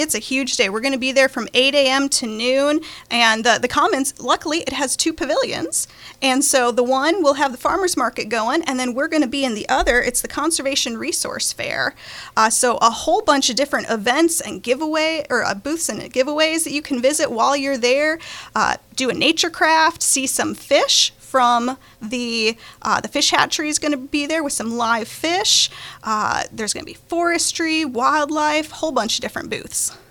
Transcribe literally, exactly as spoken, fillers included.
It's a huge day. We're going to be there from eight a.m. to noon. And uh, the Commons, luckily, it has two pavilions. And so the one will have the farmers market going, and then we're going to be in the other. It's the Conservation Resource Fair. Uh, so a whole bunch of different events and giveaway or uh, booths and giveaways that you can visit while you're there. Uh, do a nature craft, see some fish from the uh, the fish hatchery is going to be there with some live fish. Uh, there's going to be forestry, wildlife, whole bunch of different booths.